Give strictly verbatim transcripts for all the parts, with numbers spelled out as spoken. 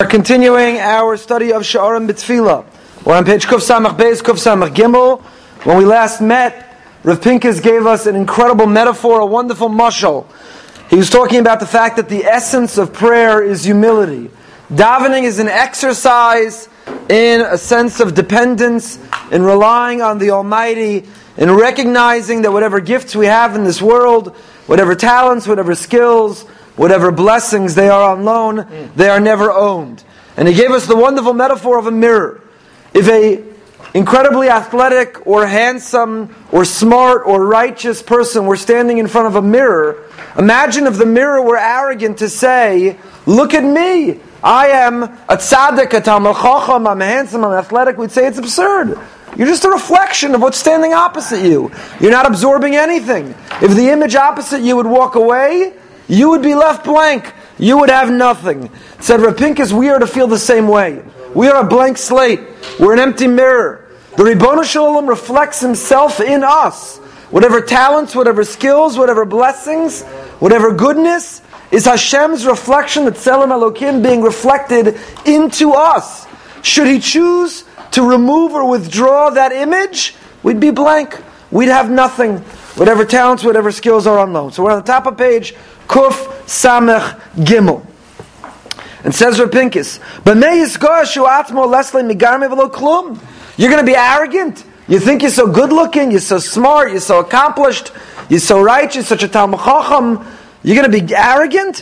We are continuing our study of Sha'arim B'Tfilah. We're on page Kuf Samach Beis, Kuf Samach Gimel. When we last met, Rav Pinkus gave us an incredible metaphor, a wonderful mashal. He was talking about the fact that the essence of prayer is humility. Davening is an exercise in a sense of dependence, in relying on the Almighty, in recognizing that whatever gifts we have in this world, whatever talents, whatever skills, whatever blessings they are on loan, they are never owned. And he gave us the wonderful metaphor of a mirror. If a incredibly athletic or handsome or smart or righteous person were standing in front of a mirror, imagine if the mirror were arrogant to say, "Look at me, I am a tzaddik, a talmid chacham, I'm handsome, I'm athletic." We'd say it's absurd. You're just a reflection of what's standing opposite you. You're not absorbing anything. If the image opposite you would walk away, you would be left blank. You would have nothing. Said Rav Pinkus, we are to feel the same way. We are a blank slate. We're an empty mirror. The Ribbono Shel Olam reflects Himself in us. Whatever talents, whatever skills, whatever blessings, whatever goodness is Hashem's reflection, the Tzelem Elokim being reflected into us. Should He choose to remove or withdraw that image, we'd be blank. We'd have nothing. Whatever talents, whatever skills are on loan. So we're on the top of page Kuf Samech Gimel. And says Rav Pinkus, you're going to be arrogant? You think you're so good looking, you're so smart, you're so accomplished, you're so righteous, such a talmid chacham, you're going to be arrogant?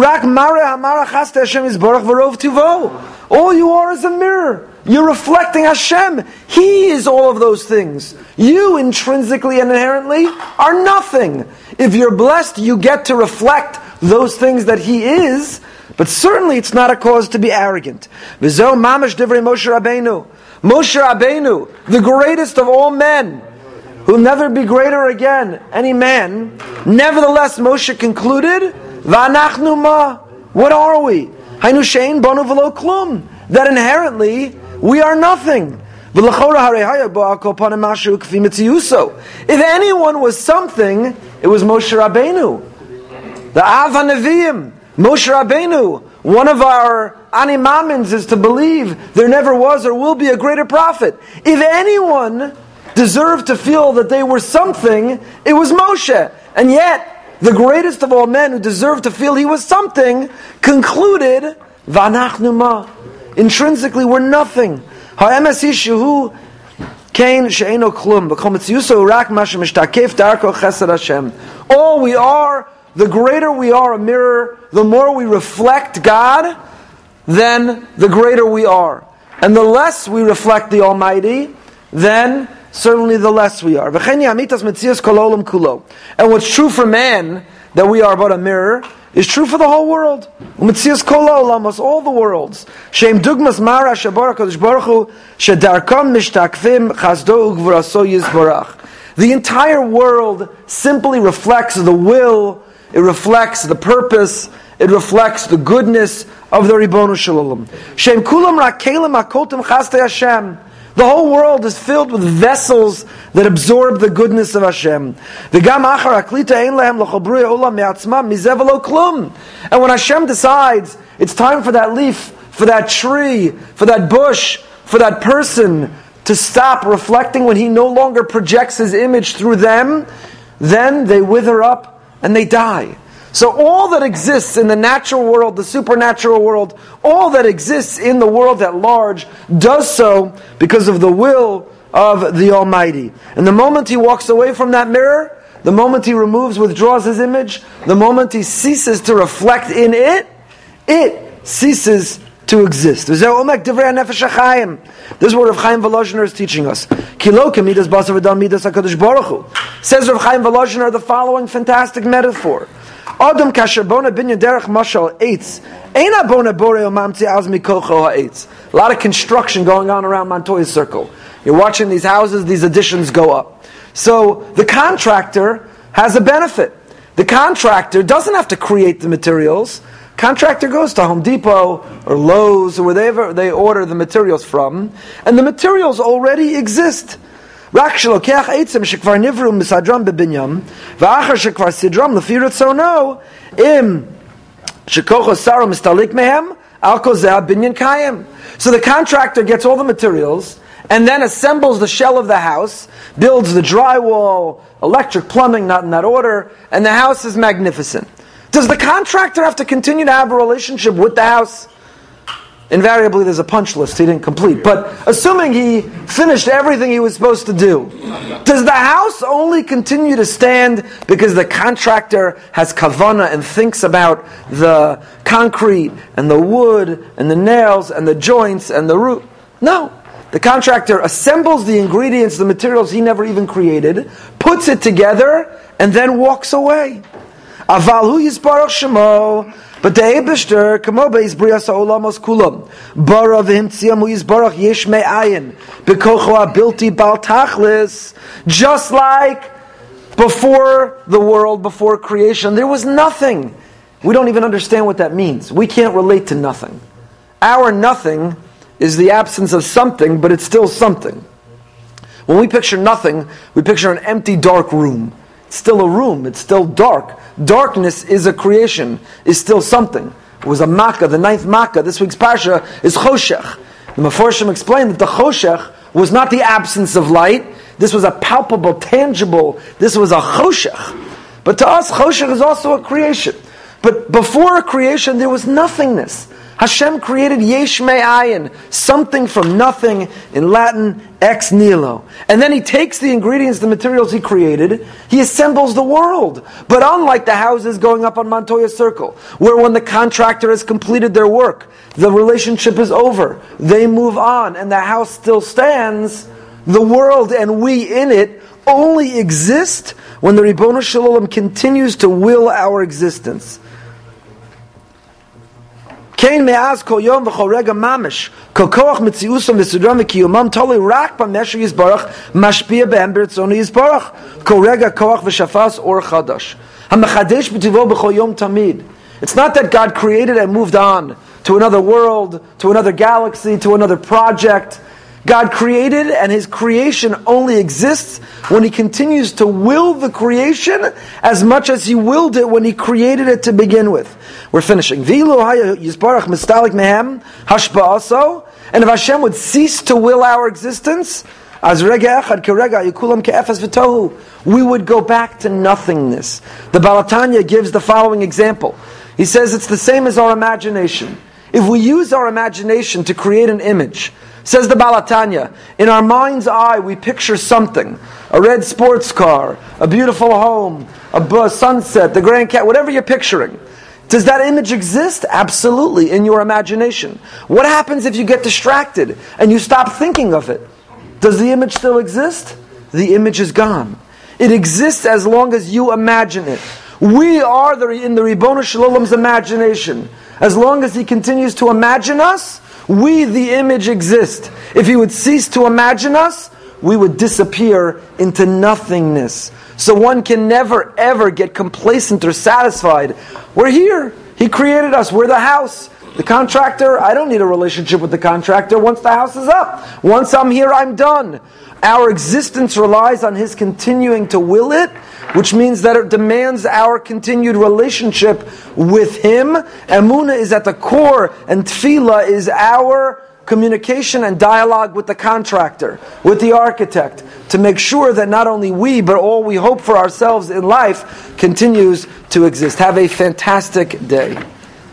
All you are is a mirror. You're reflecting Hashem. He is all of those things. You intrinsically and inherently are nothing. If you're blessed, you get to reflect those things that He is, but certainly it's not a cause to be arrogant. V'zo mamash divrei Moshe Rabbeinu. Moshe Rabbeinu, the greatest of all men, who'll never be greater again, any man. Nevertheless, Moshe concluded, V'anachnu ma, what are we? Hainu she'ein banu v'lo klum. That inherently, we are nothing. If anyone was something, it was Moshe Rabbeinu. The Av HaNeviim, Moshe Rabbeinu. One of our animamins is to believe there never was or will be a greater prophet. If anyone deserved to feel that they were something, it was Moshe. And yet, the greatest of all men who deserved to feel he was something, concluded, V'anachnu ma. Intrinsically, we're nothing. Ha'emes hishu kain she'eno klum. V'chol mitziuso rak mashem mishtakef darko chesed Hashem. All we are, the greater we are a mirror, the more we reflect God, then the greater we are. And the less we reflect the Almighty, then certainly the less we are. And what's true for man, that we are but a mirror, is true for the whole world. All the worlds. The entire world simply reflects the will, it reflects the purpose, it reflects the goodness of the Ribbono Shel Olam. The whole world is filled with vessels that absorb the goodness of Hashem. And when Hashem decides it's time for that leaf, for that tree, for that bush, for that person to stop reflecting, when He no longer projects His image through them, then they wither up and they die. So all that exists in the natural world, the supernatural world, all that exists in the world at large, does so because of the will of the Almighty. And the moment He walks away from that mirror, the moment He removes, withdraws His image, the moment He ceases to reflect in it, it ceases to exist. This is what Rav Chaim Volozhiner is teaching us. Says Rav Chaim Volozhiner the following fantastic metaphor. Adam kasher bona binyan derech mashal eitz. Eina bona boreo mamtzi az mikocho ha'etz. A lot of construction going on around Montoya Circle. You're watching these houses, these additions go up. So the contractor has a benefit. The contractor doesn't have to create the materials. Contractor goes to Home Depot or Lowe's or wherever they order the materials from, and the materials already exist. רק שלוקח עצם שכבר נבראו מסדרם בבניין, ואחר שכבר סדרם לפי רצונו, אם שכוחו שרו מסתלק מהם, Al kozeh binyan kayim. So the contractor gets all the materials and then assembles the shell of the house, builds the drywall, electric, plumbing, not in that order, and the house is magnificent. Does the contractor have to continue to have a relationship with the house? Invariably, there's a punch list he didn't complete. But assuming he finished everything he was supposed to do, does the house only continue to stand because the contractor has kavanah and thinks about the concrete and the wood and the nails and the joints and the roof? No. The contractor assembles the ingredients, the materials he never even created, puts it together, and then walks away. Aval hu yisbarach shemo. But the Eibishter, kamo beis brias ha'olamos kulam, bara v'himtziam hu yisbarach yesh me'ayin, b'kocho ha'bilti bal tachlis. Just like before the world, before creation, there was nothing. We don't even understand what that means. We can't relate to nothing. Our nothing is the absence of something, but it's still something. When we picture nothing, we picture an empty, dark room. It's still a room. It's still dark. Darkness is a creation, is still something. It was a makkah, the ninth makkah. This week's parsha is choshech. The Meforshim explained that the choshech was not the absence of light. This was a palpable, tangible, this was a choshech. But to us, choshech is also a creation. But before a creation, there was nothingness. Hashem created yesh me'ayin, something from nothing, in Latin, ex nihilo. And then he takes the ingredients, the materials he created, he assembles the world. But unlike the houses going up on Montoya Circle, where when the contractor has completed their work, the relationship is over, they move on, and the house still stands, the world and we in it only exist when the Ribbono Shel Olam continues to will our existence. Kain me'az kol yom v'chol rega mamish kol koach mitziusam v'sudram v'kiyumam tolei rak b'mesher yizbarach mashpia be'em b'rtzonu yizbarach kol rega koach v'shafas or chadash ha'mechadesh b'tivo b'chol yom tamid. It's not that God created and moved on to another world, to another galaxy, to another project. God created, and His creation only exists when He continues to will the creation as much as He willed it when He created it to begin with. We're finishing. And if Hashem would cease to will our existence, we would go back to nothingness. The Baal HaTanya gives the following example. He says it's the same as our imagination. If we use our imagination to create an image, says the Baal HaTanya, in our mind's eye we picture something, a red sports car, a beautiful home, a sunset, the Grand Cat, whatever you're picturing. Does that image exist? Absolutely, in your imagination. What happens if you get distracted and you stop thinking of it? Does the image still exist? The image is gone. It exists as long as you imagine it. We are the, in the Ribbono Shel Olam's imagination. As long as He continues to imagine us, we, the image, exist. If He would cease to imagine us, we would disappear into nothingness. So one can never, ever get complacent or satisfied. We're here. He created us. We're the house. The contractor, I don't need a relationship with the contractor once the house is up. Once I'm here, I'm done. Our existence relies on His continuing to will it, which means that it demands our continued relationship with Him. Emunah is at the core, and Tefillah is our communication and dialogue with the contractor, with the architect, to make sure that not only we, but all we hope for ourselves in life continues to exist. Have a fantastic day.